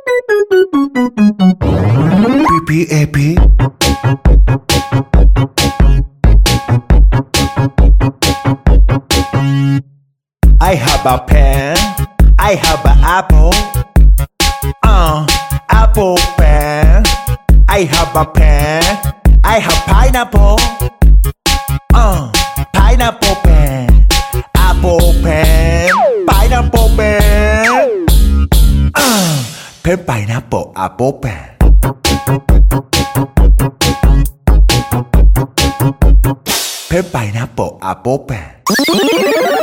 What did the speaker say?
PPAP. I have a pen, I have an apple, apple pen. I have a pen, I have pineapple, pineapple pen, apple pen, pineapple pen, pen pineapple apple pen. Pen pineapple apple pen.